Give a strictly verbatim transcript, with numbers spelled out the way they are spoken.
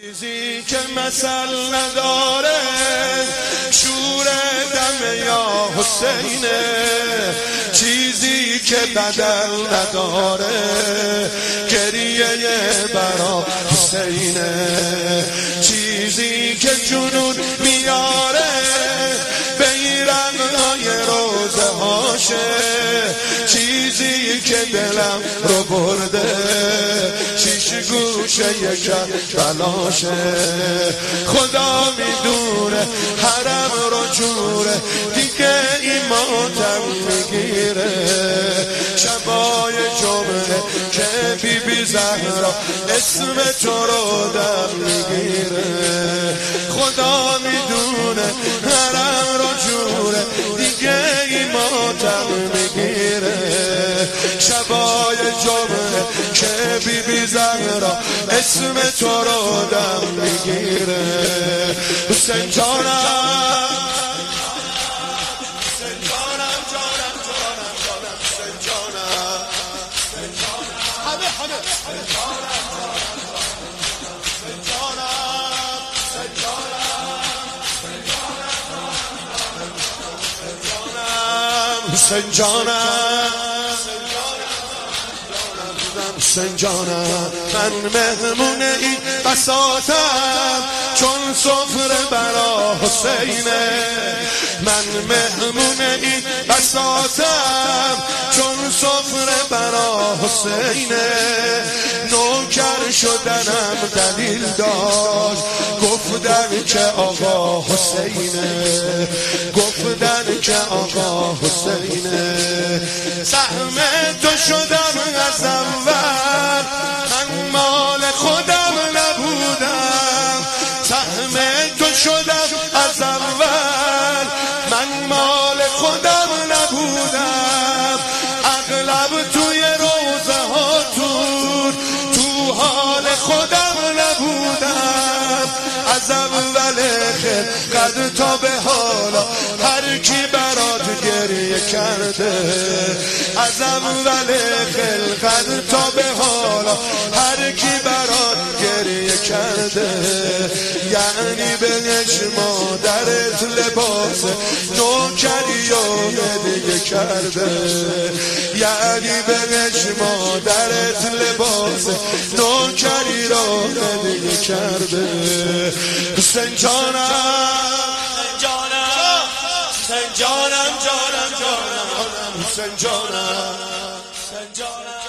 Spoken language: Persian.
چیزی که مثل نداره شور دم یا حسینه، چیزی که بدل نداره گریه برا حسینه، چیزی که جنون میاره بیرق‌های روزه هاشه، چیزی که دلم رو برده شیش گوشه یک بلاشه. خدا میدونه حرم رو جوره دیگه ایمانم میگیره، شبای جمعه که بی بی زهرا اسم تو رو دم میگیره. خدا میدونه حرم رو جوره دیگه ایمانم میگیره، شبای جمعه که بی بی زهرا اسم تو رو دم میگیره. حسین جانم حسین جانم حسین جانم من مهمون این بساطم چون سفره برا حسینه، من مهمون این بساطم چون سفره برا حسینه. نوکر شدنم دلیل داشت گفتن که آقا حسینه، گفتن که آقا حسینه. سهم تو شدم از اول من مال خودم نبودم، سهم تو شدم از اول من مال خودم نبودم. اغلب توی روزه ها تو تو حال خودم نبودم، از اول خلقت تا به حالا هر کی برات گریه کرده، از اول خلقت تا به حالا هر کی برات گریه کرده. یعنی بهش مادرت لباس نوکری و هدیه کرده، یعنی بهش مادرت لباس نوکری رو هدیه کرده. حسین جانم جانم حسین جانم جانم جانم حسین جانم حسین جانم